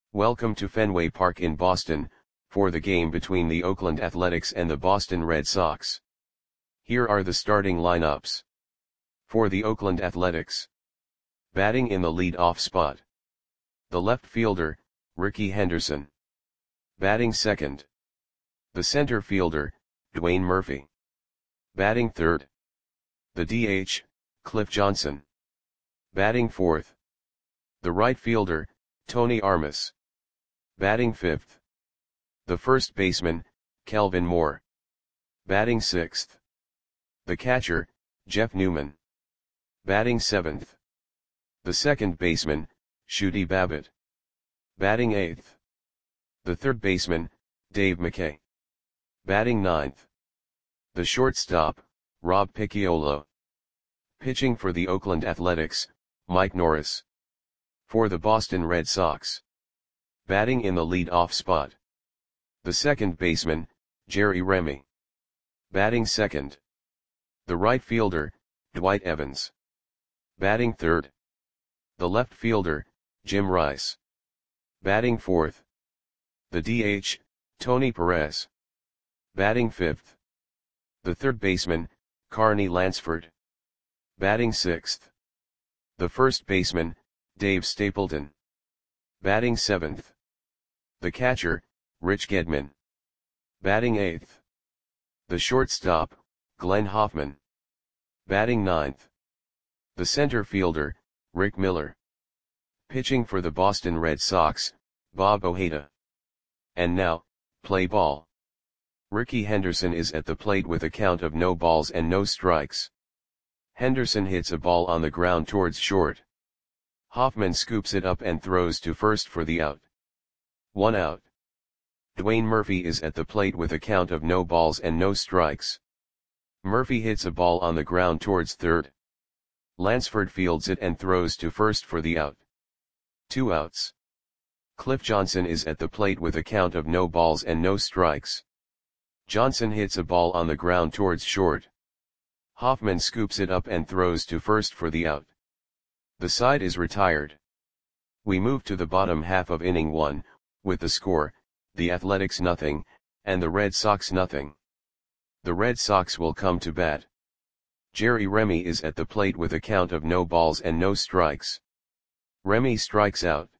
Welcome to Fenway Park in Boston, for the game between the Oakland Athletics and the Boston Red Sox. Here are the starting lineups. For the Oakland Athletics. Batting in the lead-off spot. The left fielder, Rickey Henderson. Batting second. The center fielder, Dwayne Murphy. Batting third. The DH, Cliff Johnson. Batting fourth. The right fielder, Tony Armas. Batting fifth. The first baseman, Kelvin Moore. Batting sixth. The catcher, Jeff Newman. Batting seventh. The second baseman, Shooty Babbitt. Batting eighth. The third baseman, Dave McKay. Batting ninth. The shortstop, Rob Picciolo. Pitching for the Oakland Athletics, Mike Norris. For the Boston Red Sox. Batting in the lead-off spot. The second baseman, Jerry Remy. Batting second. The right fielder, Dwight Evans. Batting third. The left fielder, Jim Rice. Batting fourth. The DH, Tony Perez. Batting fifth. The third baseman, Carney Lansford. Batting sixth. The first baseman, Dave Stapleton. Batting seventh. The catcher, Rich Gedman. Batting eighth. The shortstop, Glenn Hoffman. Batting ninth. The center fielder, Rick Miller. Pitching for the Boston Red Sox, Bob Ojeda. And now, play ball. Rickey Henderson is at the plate with a count of no balls and no strikes. Henderson hits a ball on the ground towards short. Hoffman scoops it up and throws to first for the out. 1 out. Dwayne Murphy is at the plate with a count of no balls and no strikes. Murphy hits a ball on the ground towards third. Lansford fields it and throws to first for the out. 2 outs. Cliff Johnson is at the plate with a count of no balls and no strikes. Johnson hits a ball on the ground towards short. Hoffman scoops it up and throws to first for the out. The side is retired. We move to the bottom half of inning 1, with the score, the Athletics 0, and the Red Sox 0. The Red Sox will come to bat. Jerry Remy is at the plate with a count of no balls and no strikes. Remy strikes out.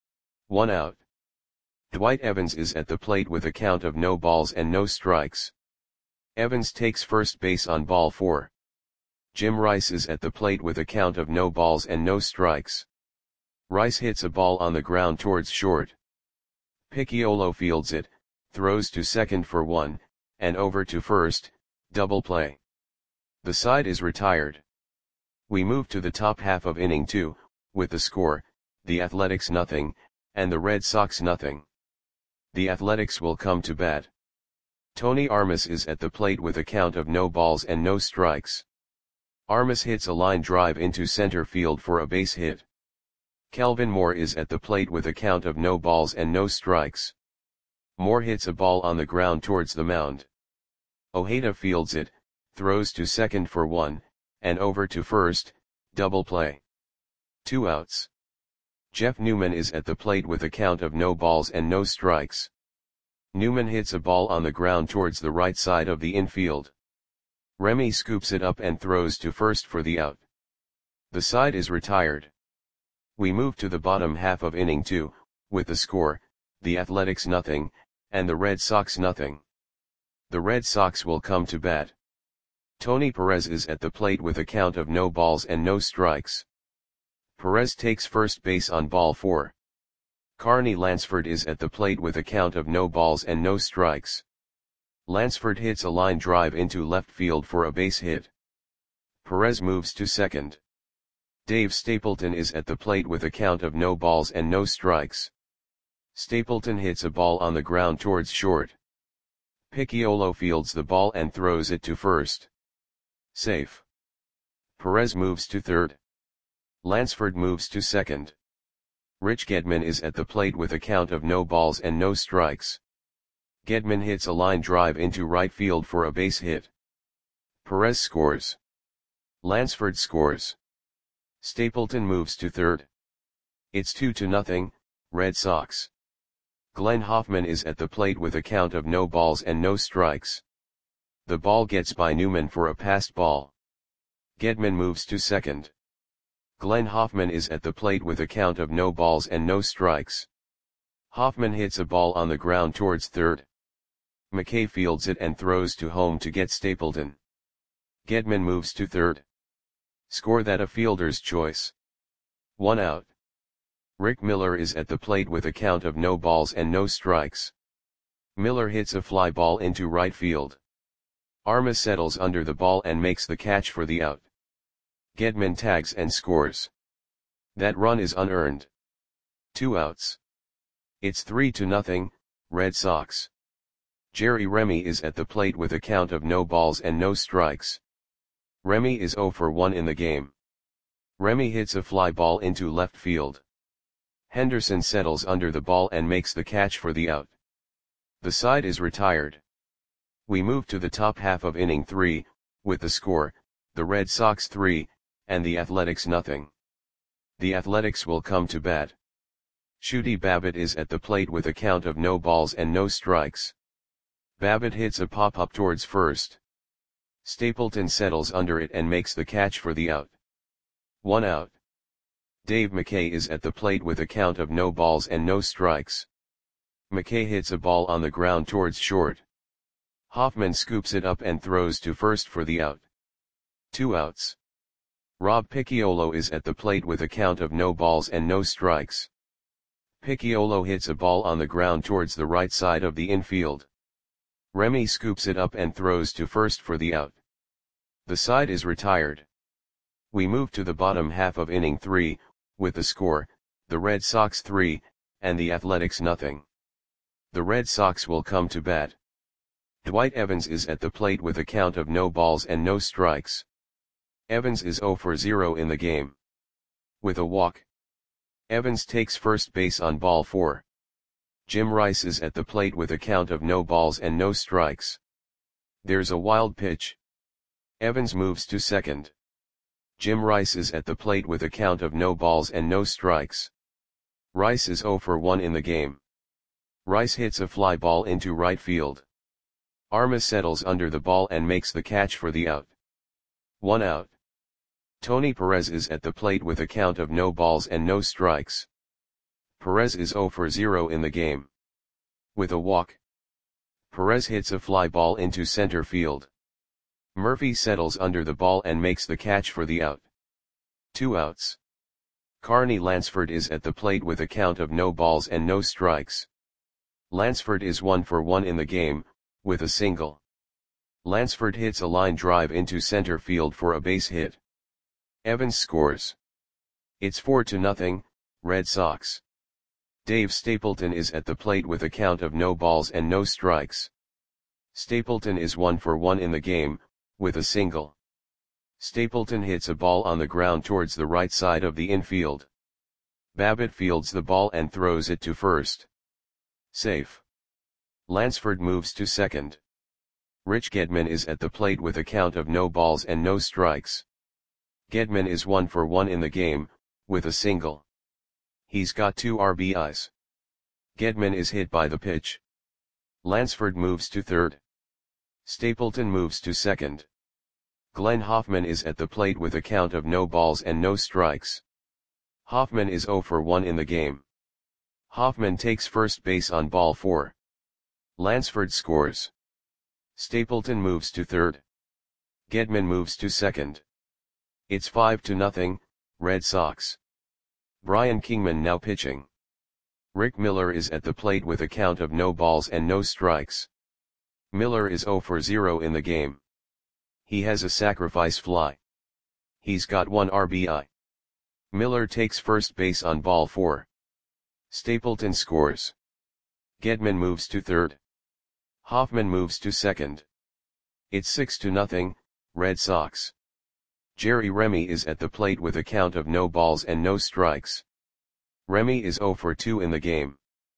1 out. Dwight Evans is at the plate with a count of no balls and no strikes. Evans takes first base on ball 4. Jim Rice is at the plate with a count of no balls and no strikes. Rice hits a ball on the ground towards short. Picciolo fields it, throws to second for 1, and over to first, double play. The side is retired. We move to the top half of inning 2, with the score, the Athletics 0, and the Red Sox 0. The Athletics will come to bat. Tony Armas is at the plate with a count of no balls and no strikes. Armas hits a line drive into center field for a base hit. Kelvin Moore is at the plate with a count of no balls and no strikes. Moore hits a ball on the ground towards the mound. Ojeda fields it, throws to second for 1, and over to first, double play. 2 outs. Jeff Newman is at the plate with a count of no balls and no strikes. Newman hits a ball on the ground towards the right side of the infield. Remy scoops it up and throws to first for the out. The side is retired. We move to the bottom half of inning 2, with the score, the Athletics 0, and the Red Sox 0. The Red Sox will come to bat. Tony Perez is at the plate with a count of no balls and no strikes. Perez takes first base on ball 4. Carney Lansford is at the plate with a count of no balls and no strikes. Lansford hits a line drive into left field for a base hit. Perez moves to second. Dave Stapleton is at the plate with a count of no balls and no strikes. Stapleton hits a ball on the ground towards short. Picciolo fields the ball and throws it to first. Safe. Perez moves to third. Lansford moves to second. Rich Gedman is at the plate with a count of no balls and no strikes. Gedman hits a line drive into right field for a base hit. Perez scores. Lansford scores. Stapleton moves to third. It's 2-0, Red Sox. Glenn Hoffman is at the plate with a count of no balls and no strikes. The ball gets by Newman for a passed ball. Gedman moves to second. Glenn Hoffman is at the plate with a count of no balls and no strikes. Hoffman hits a ball on the ground towards third. McKay fields it and throws to home to get Stapleton. Gedman moves to third. Score that a fielder's choice. 1 out. Rick Miller is at the plate with a count of no balls and no strikes. Miller hits a fly ball into right field. Armas settles under the ball and makes the catch for the out. Gedman tags and scores. That run is unearned. 2 outs. It's 3-0, Red Sox. Jerry Remy is at the plate with a count of no balls and no strikes. Remy is 0 for 1 in the game. Remy hits a fly ball into left field. Henderson settles under the ball and makes the catch for the out. The side is retired. We move to the top half of inning 3, with the score, the Red Sox 3, and the Athletics nothing. The Athletics will come to bat. Shooty Babbitt is at the plate with a count of no balls and no strikes. Babbitt hits a pop-up towards first. Stapleton settles under it and makes the catch for the out. 1 out. Dave McKay is at the plate with a count of no balls and no strikes. McKay hits a ball on the ground towards short. Hoffman scoops it up and throws to first for the out. 2 outs. Rob Picciolo is at the plate with a count of no balls and no strikes. Picciolo hits a ball on the ground towards the right side of the infield. Remy scoops it up and throws to first for the out. The side is retired. We move to the bottom half of inning 3, with the score, the Red Sox 3, and the Athletics nothing. The Red Sox will come to bat. Dwight Evans is at the plate with a count of no balls and no strikes. Evans is 0 for 0 in the game. With a walk. Evans takes first base on ball 4. Jim Rice is at the plate with a count of no balls and no strikes. There's a wild pitch. Evans moves to second. Jim Rice is at the plate with a count of no balls and no strikes. Rice is 0 for 1 in the game. Rice hits a fly ball into right field. Armas settles under the ball and makes the catch for the out. 1 out. Tony Perez is at the plate with a count of no balls and no strikes. Perez is 0 for 0 in the game. With a walk. Perez hits a fly ball into center field. Murphy settles under the ball and makes the catch for the out. 2 outs. Carney Lansford is at the plate with a count of no balls and no strikes. Lansford is 1 for 1 in the game, with a single. Lansford hits a line drive into center field for a base hit. Evans scores. It's 4-0, Red Sox. Dave Stapleton is at the plate with a count of no balls and no strikes. Stapleton is 1 for 1 in the game, with a single. Stapleton hits a ball on the ground towards the right side of the infield. Babbitt fields the ball and throws it to first. Safe. Lansford moves to second. Rich Gedman is at the plate with a count of no balls and no strikes. Gedman is 1 for 1 in the game, with a single. He's got 2 RBIs. Gedman is hit by the pitch. Lansford moves to third. Stapleton moves to second. Glenn Hoffman is at the plate with a count of no balls and no strikes. Hoffman is 0 for 1 in the game. Hoffman takes first base on ball 4. Lansford scores. Stapleton moves to third. Gedman moves to second. It's 5-0, Red Sox. Brian Kingman now pitching. Rick Miller is at the plate with a count of no balls and no strikes. Miller is 0 for 0 in the game. He has a sacrifice fly. He's got 1 RBI. Miller takes first base on ball 4. Stapleton scores. Gedman moves to third. Hoffman moves to second. It's 6-0, Red Sox. Jerry Remy is at the plate with a count of no balls and no strikes. Remy is 0 for 2 in the game.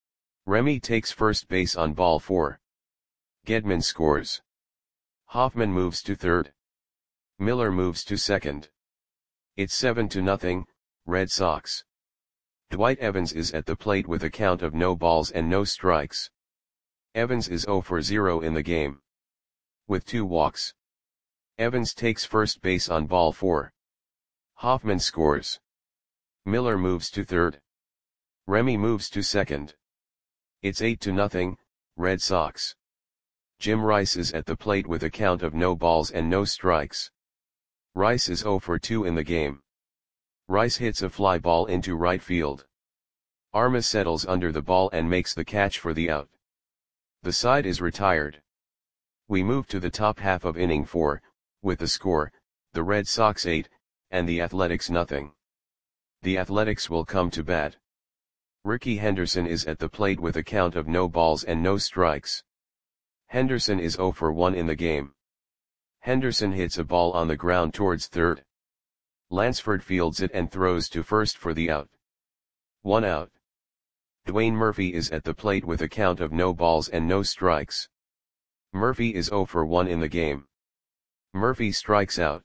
Remy takes first base on ball 4. Gedman scores. Hoffman moves to third. Miller moves to second. It's 7-0, Red Sox. Dwight Evans is at the plate with a count of no balls and no strikes. Evans is 0 for 0 in the game. With 2 walks. Evans takes first base on ball 4. Hoffman scores. Miller moves to third. Remy moves to second. It's 8-0, Red Sox. Jim Rice is at the plate with a count of no balls and no strikes. Rice is 0 for 2 in the game. Rice hits a fly ball into right field. Armas settles under the ball and makes the catch for the out. The side is retired. We move to the top half of inning 4, with the score, the Red Sox 8, and the Athletics nothing. The Athletics will come to bat. Rickey Henderson is at the plate with a count of no balls and no strikes. Henderson is 0 for 1 in the game. Henderson hits a ball on the ground towards third. Lansford fields it and throws to first for the out. 1 out. Dwayne Murphy is at the plate with a count of no balls and no strikes. Murphy is 0 for 1 in the game. Murphy strikes out.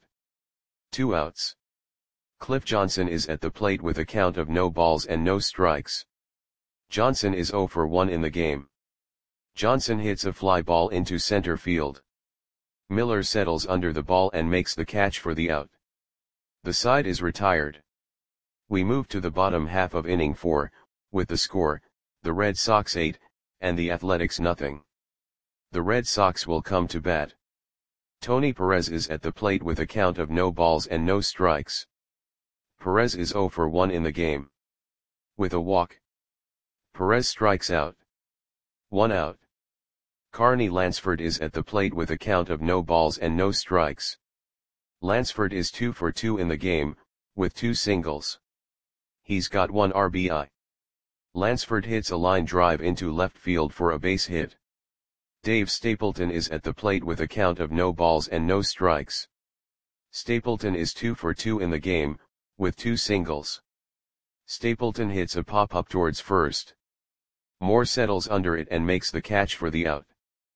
2 outs. Cliff Johnson is at the plate with a count of no balls and no strikes. Johnson is 0 for 1 in the game. Johnson hits a fly ball into center field. Miller settles under the ball and makes the catch for the out. The side is retired. We move to the bottom half of inning 4, with the score, the Red Sox 8, and the Athletics nothing. The Red Sox will come to bat. Tony Perez is at the plate with a count of no balls and no strikes. Perez is 0 for 1 in the game. With a walk. Perez strikes out. 1 out. Carney Lansford is at the plate with a count of no balls and no strikes. Lansford is 2 for 2 in the game, with 2 singles. He's got 1 RBI. Lansford hits a line drive into left field for a base hit. Dave Stapleton is at the plate with a count of no balls and no strikes. Stapleton is 2 for 2 in the game, with 2 singles. Stapleton hits a pop-up towards first. Moore settles under it and makes the catch for the out.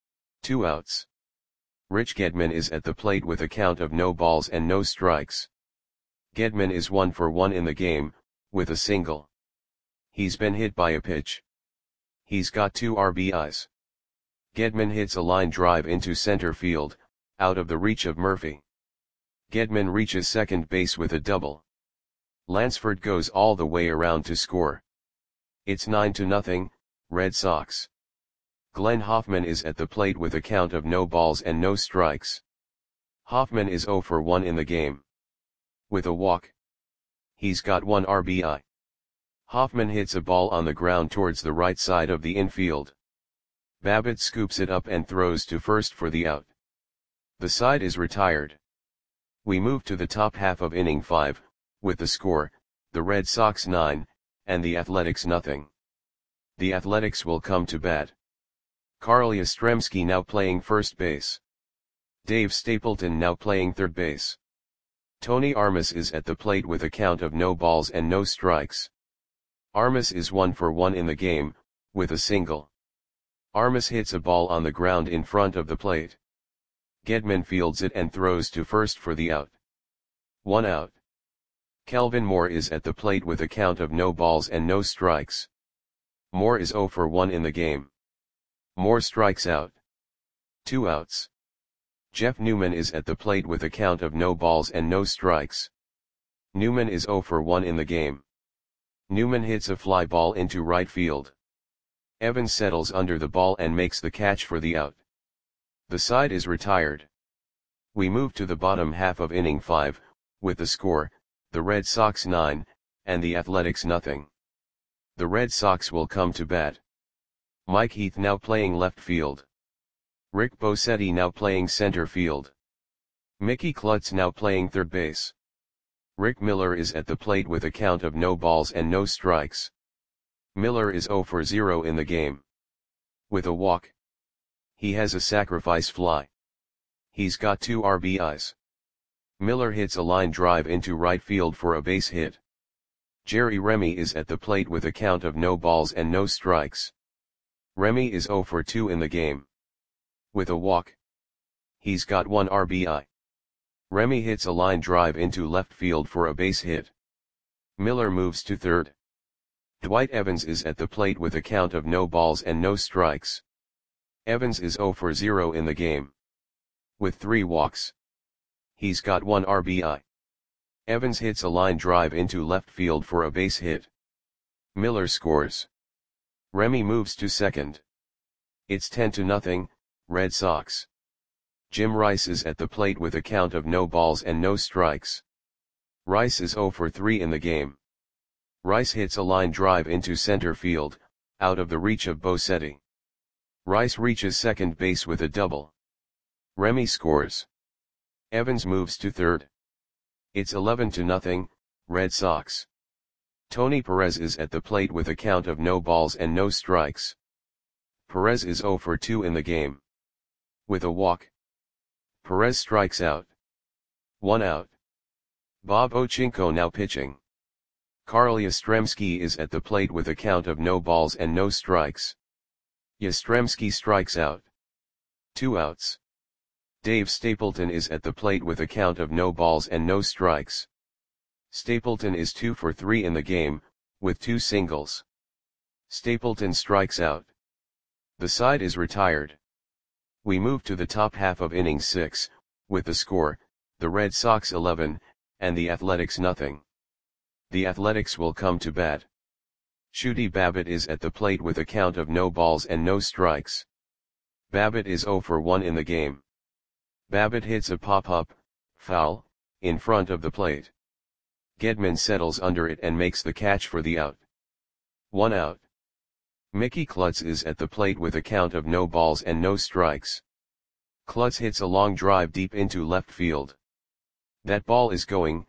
2 outs. Rich Gedman is at the plate with a count of no balls and no strikes. Gedman is 1 for 1 in the game, with a single. He's been hit by a pitch. He's got 2 RBIs. Gedman hits a line drive into center field, out of the reach of Murphy. Gedman reaches second base with a double. Lansford goes all the way around to score. It's 9-0, Red Sox. Glenn Hoffman is at the plate with a count of no balls and no strikes. Hoffman is 0 for 1 in the game. With a walk. He's got 1 RBI. Hoffman hits a ball on the ground towards the right side of the infield. Babbitt scoops it up and throws to first for the out. The side is retired. We move to the top half of inning 5, with the score, the Red Sox 9, and the Athletics nothing. The Athletics will come to bat. Carl Yastrzemski now playing first base. Dave Stapleton now playing third base. Tony Armas is at the plate with a count of no balls and no strikes. Armas is 1 for 1 in the game, with a single. Armas hits a ball on the ground in front of the plate. Gedman fields it and throws to first for the out. 1 out. Kelvin Moore is at the plate with a count of no balls and no strikes. Moore is 0 for 1 in the game. Moore strikes out. 2 outs. Jeff Newman is at the plate with a count of no balls and no strikes. Newman is 0 for 1 in the game. Newman hits a fly ball into right field. Evans settles under the ball and makes the catch for the out. The side is retired. We move to the bottom half of inning 5, with the score, the Red Sox 9, and the Athletics nothing. The Red Sox will come to bat. Mike Heath now playing left field. Rick Bosetti now playing center field. Mickey Klutz now playing third base. Rick Miller is at the plate with a count of no balls and no strikes. Miller is 0 for 0 in the game. With a walk. He has a sacrifice fly. He's got 2 RBIs. Miller hits a line drive into right field for a base hit. Jerry Remy is at the plate with a count of no balls and no strikes. Remy is 0 for 2 in the game. With a walk. He's got 1 RBI. Remy hits a line drive into left field for a base hit. Miller moves to third. Dwight Evans is at the plate with a count of no balls and no strikes. Evans is 0 for 0 in the game. With 3 walks. He's got 1 RBI. Evans hits a line drive into left field for a base hit. Miller scores. Remy moves to second. It's 10-0, Red Sox. Jim Rice is at the plate with a count of no balls and no strikes. Rice is 0 for 3 in the game. Rice hits a line drive into center field, out of the reach of Bosetti. Rice reaches second base with a double. Remy scores. Evans moves to third. It's 11-0, Red Sox. Tony Perez is at the plate with a count of no balls and no strikes. Perez is 0 for 2 in the game. With a walk. Perez strikes out. 1 out. Bob Ochinko now pitching. Carl Yastrzemski is at the plate with a count of no balls and no strikes. Yastrzemski strikes out. 2 outs. Dave Stapleton is at the plate with a count of no balls and no strikes. Stapleton is 2 for 3 in the game, with 2 singles. Stapleton strikes out. The side is retired. We move to the top half of inning 6, with the score, the Red Sox 11, and the Athletics nothing. The Athletics will come to bat. Shooty Babbitt is at the plate with a count of no balls and no strikes. Babbitt is 0 for 1 in the game. Babbitt hits a pop-up, foul, in front of the plate. Gedman settles under it and makes the catch for the out. 1 out. Mickey Klutz is at the plate with a count of no balls and no strikes. Klutz hits a long drive deep into left field. That ball is gone.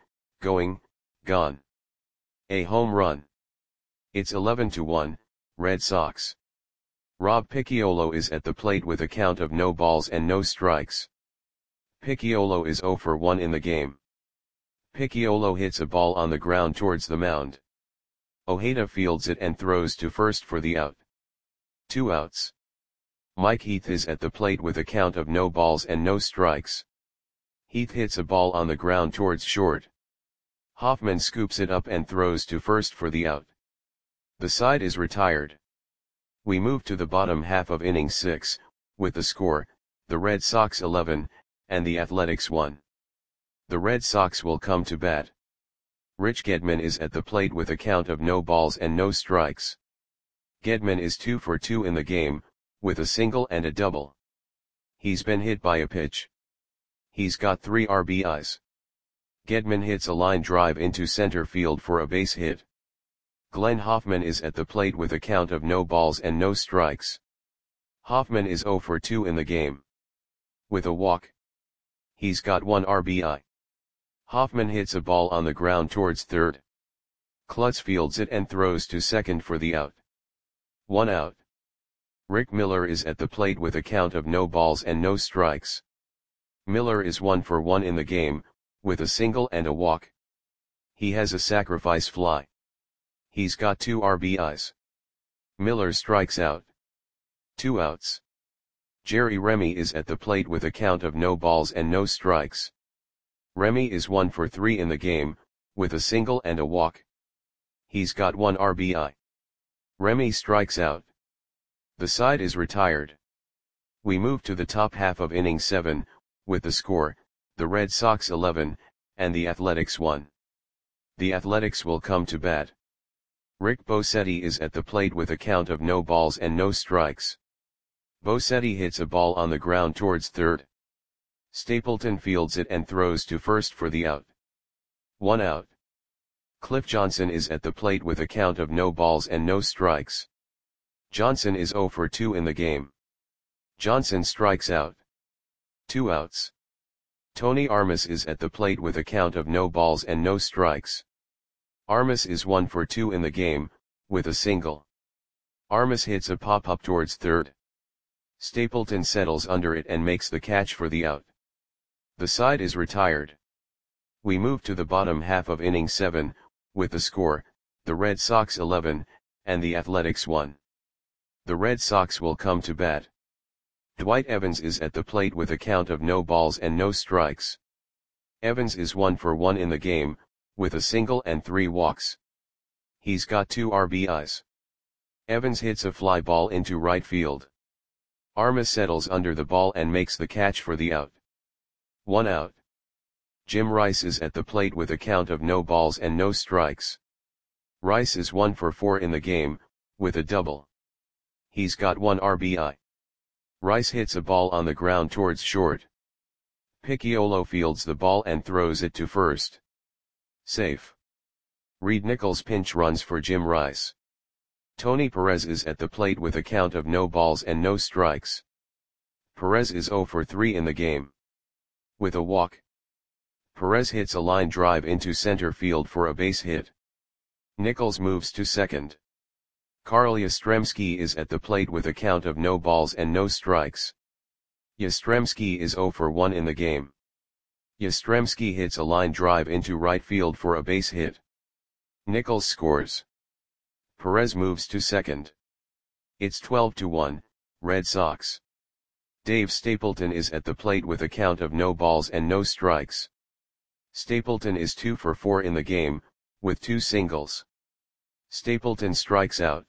A home run. It's 11-1, Red Sox. Rob Picciolo is at the plate with a count of no balls and no strikes. Picciolo is 0 for 1 in the game. Picciolo hits a ball on the ground towards the mound. Ojeda fields it and throws to first for the out. 2 outs. Mike Heath is at the plate with a count of no balls and no strikes. Heath hits a ball on the ground towards short. Hoffman scoops it up and throws to first for the out. The side is retired. We move to the bottom half of inning 6, with the score, the Red Sox 11, and the Athletics 1. The Red Sox will come to bat. Rich Gedman is at the plate with a count of no balls and no strikes. Gedman is 2 for 2 in the game, with a single and a double. He's been hit by a pitch. He's got 3 RBIs. Gedman hits a line drive into center field for a base hit. Glenn Hoffman is at the plate with a count of no balls and no strikes. Hoffman is 0 for 2 in the game. With a walk. He's got 1 RBI. Hoffman hits a ball on the ground towards third. Klutz fields it and throws to second for the out. 1 out. Rick Miller is at the plate with a count of no balls and no strikes. Miller is 1 for 1 in the game, with a single and a walk. He has a sacrifice fly. He's got 2 RBIs. Miller strikes out. 2 outs. Jerry Remy is at the plate with a count of no balls and no strikes. Remy is 1 for 3 in the game, with a single and a walk. He's got 1 RBI. Remy strikes out. The side is retired. We move to the top half of inning 7, with the score, the Red Sox 11, and the Athletics 1. The Athletics will come to bat. Rick Bosetti is at the plate with a count of no balls and no strikes. Bosetti hits a ball on the ground towards third. Stapleton fields it and throws to first for the out. 1 out. Cliff Johnson is at the plate with a count of no balls and no strikes. Johnson is 0 for 2 in the game. Johnson strikes out. 2 outs. Tony Armas is at the plate with a count of no balls and no strikes. Armas is 1 for 2 in the game, with a single. Armas hits a pop-up towards third. Stapleton settles under it and makes the catch for the out. The side is retired. We move to the bottom half of inning 7, with the score, the Red Sox 11, and the Athletics 1. The Red Sox will come to bat. Dwight Evans is at the plate with a count of no balls and no strikes. Evans is 1 for 1 in the game, with a single and 3 walks. He's got 2 RBIs. Evans hits a fly ball into right field. Armas settles under the ball and makes the catch for the out. 1 out. Jim Rice is at the plate with a count of no balls and no strikes. Rice is 1 for 4 in the game, with a double. He's got 1 RBI. Rice hits a ball on the ground towards short. Picciolo fields the ball and throws it to first. Safe. Reed Nichols pinch runs for Jim Rice. Tony Perez is at the plate with a count of no balls and no strikes. Perez is 0 for 3 in the game. With a walk. Perez hits a line drive into center field for a base hit. Nichols moves to second. Carl Yastrzemski is at the plate with a count of no balls and no strikes. Yastrzemski is 0 for 1 in the game. Yastrzemski hits a line drive into right field for a base hit. Nichols scores. Perez moves to second. It's 12-1, Red Sox. Dave Stapleton is at the plate with a count of no balls and no strikes. Stapleton is 2 for 4 in the game, with 2 singles. Stapleton strikes out.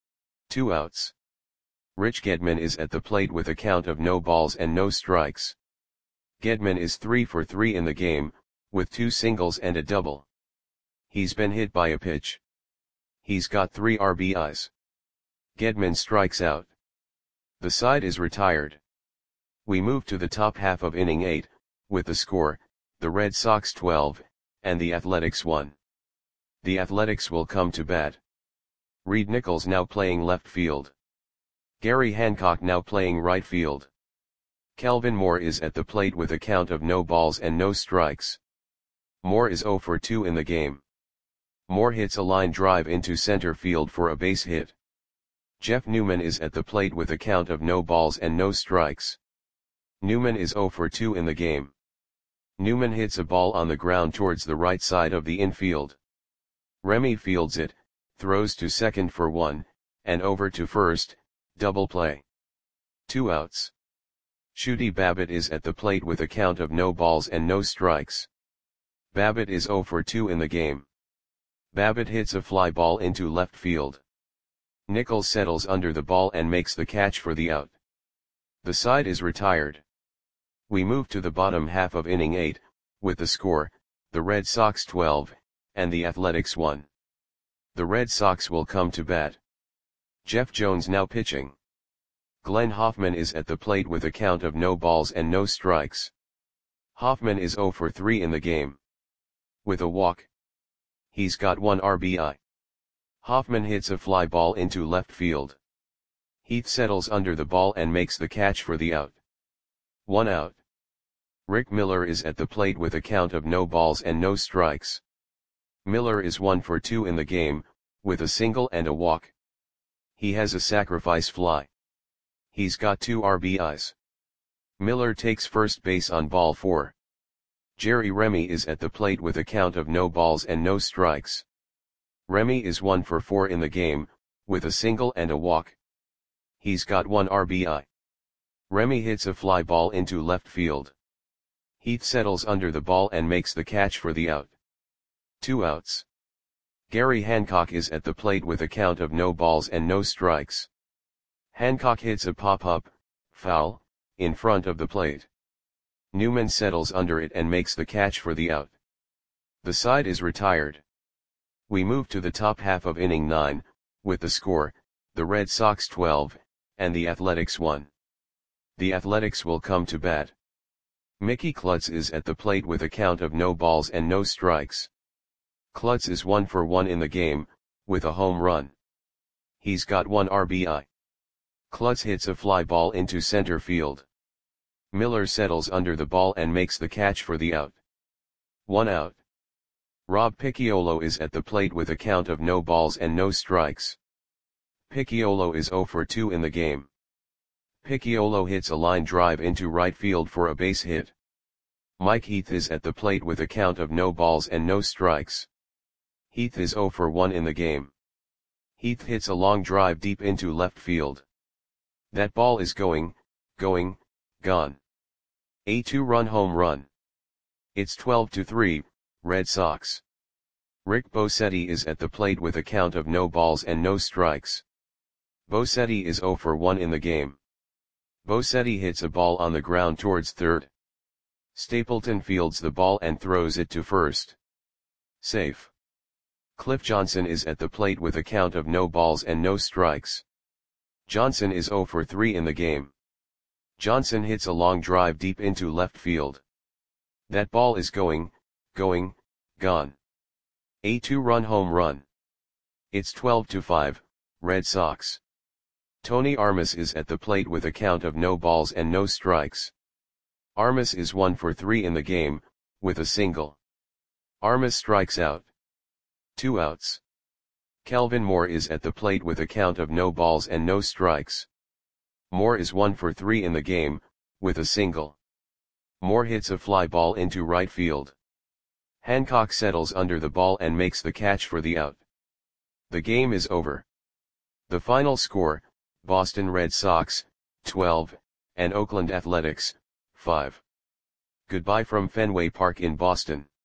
2 outs. Rich Gedman is at the plate with a count of no balls and no strikes. Gedman is 3 for 3 in the game, with 2 singles and a double. He's been hit by a pitch. He's got 3 RBIs. Gedman strikes out. The side is retired. We move to the top half of inning 8, with the score, the Red Sox 12, and the Athletics 1. The Athletics will come to bat. Reed Nichols now playing left field. Gary Hancock now playing right field. Kelvin Moore is at the plate with a count of no balls and no strikes. Moore is 0 for 2 in the game. Moore hits a line drive into center field for a base hit. Jeff Newman is at the plate with a count of no balls and no strikes. Newman is 0 for 2 in the game. Newman hits a ball on the ground towards the right side of the infield. Remy fields it, throws to second for 1, and over to first, double play. 2 outs. Shooty Babbitt is at the plate with a count of no balls and no strikes. Babbitt is 0 for 2 in the game. Babbitt hits a fly ball into left field. Nichols settles under the ball and makes the catch for the out. The side is retired. We move to the bottom half of inning 8, with the score, the Red Sox 12, and the Athletics 1. The Red Sox will come to bat. Jeff Jones now pitching. Glenn Hoffman is at the plate with a count of no balls and no strikes. Hoffman is 0 for 3 in the game. With a walk. He's got 1 RBI. Hoffman hits a fly ball into left field. Heath settles under the ball and makes the catch for the out. 1 out. Rick Miller is at the plate with a count of no balls and no strikes. Miller is 1 for 2 in the game, with a single and a walk. He has a sacrifice fly. He's got 2 RBIs. Miller takes first base on ball 4. Jerry Remy is at the plate with a count of no balls and no strikes. Remy is 1 for 4 in the game, with a single and a walk. He's got 1 RBI. Remy hits a fly ball into left field. Heath settles under the ball and makes the catch for the out. 2 outs. Gary Hancock is at the plate with a count of no balls and no strikes. Hancock hits a pop-up, foul, in front of the plate. Newman settles under it and makes the catch for the out. The side is retired. We move to the top half of inning 9, with the score, the Red Sox 12, and the Athletics 1. The Athletics will come to bat. Mickey Klutz is at the plate with a count of no balls and no strikes. Klutz is 1 for 1 in the game, with a home run. He's got 1 RBI. Klutz hits a fly ball into center field. Miller settles under the ball and makes the catch for the out. 1 out. Rob Picciolo is at the plate with a count of no balls and no strikes. Picciolo is 0 for 2 in the game. Picciolo hits a line drive into right field for a base hit. Mike Heath is at the plate with a count of no balls and no strikes. Heath is 0 for 1 in the game. Heath hits a long drive deep into left field. That ball is gone. A 2-run home run. It's 12-3, Red Sox. Rick Bosetti is at the plate with a count of no balls and no strikes. Bosetti is 0 for 1 in the game. Bosetti hits a ball on the ground towards third. Stapleton fields the ball and throws it to first. Safe. Cliff Johnson is at the plate with a count of no balls and no strikes. Johnson is 0 for 3 in the game. Johnson hits a long drive deep into left field. That ball is gone. A 2-run home run. It's 12-5, Red Sox. Tony Armas is at the plate with a count of no balls and no strikes. Armas is 1 for 3 in the game, with a single. Armas strikes out. 2 outs. Kelvin Moore is at the plate with a count of no balls and no strikes. Moore is 1 for 3 in the game, with a single. Moore hits a fly ball into right field. Hancock settles under the ball and makes the catch for the out. The game is over. The final score, Boston Red Sox, 12, and Oakland Athletics, 5. Goodbye from Fenway Park in Boston.